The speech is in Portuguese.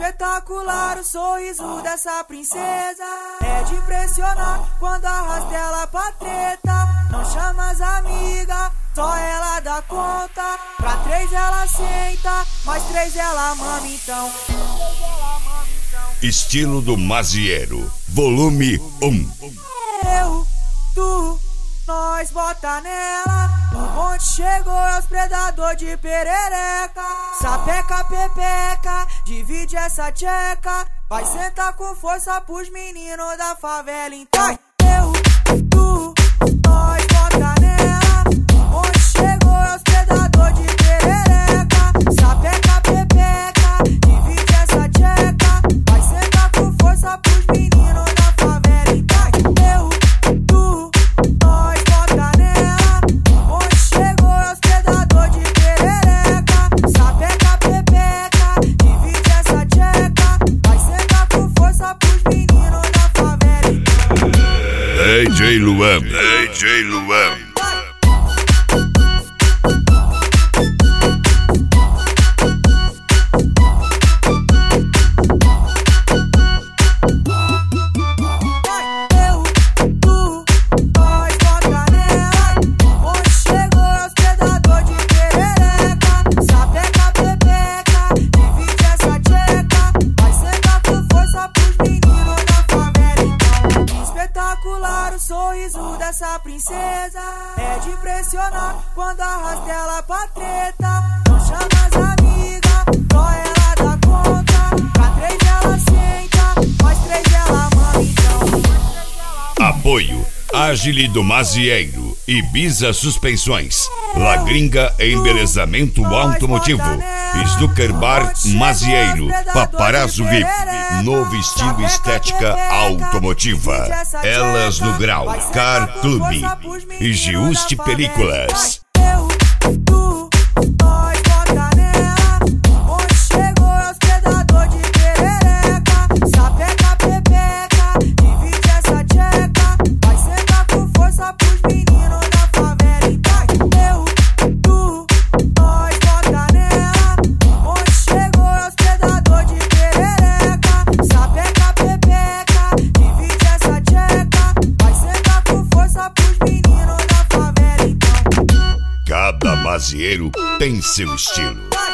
Espetacular o sorriso dessa princesa, é de impressionar quando arrasta ela pra treta. Não chama as amigas, só ela dá conta. Pra 3 ela senta, mais 3 ela mama então. Estilo do Mazieiro, volume 1. Eu, tu, nós bota nela. O bonde chegou, é os predador de perereca. Sapeca, pepeca, divide essa tcheca. Vai sentar com força pros meninos da favela então. Eu, tu, nós bota nela. O bonde chegou, é os predador de perereca. Sapeca, pepeca, divide essa tcheca. Vai sentar com força pros meninos da favela então. Eu, tu, nós bota nela. O bonde chegou, é os predador de perereca. Sapeca, pepeca, divide essa tcheca. Vai sentar com força pros meninos da favela então. DJ Luan, DJ Luan. O sorriso dessa princesa é de impressionar quando arrasta ela pra treta. Não chama as amigas, só ela dá conta. Pra 3 ela senta, mais 3 ela mama então. Apoio Agile do Mazieiro, Ibiza Suspensões, La Gringa Embelezamento Automotivo, Snooker Bar Mazieiro, Paparazzo VIP, novo estilo estética automotiva, Elas no Grau, Car Club e Giusti Películas. Cada mazieiro tem seu estilo.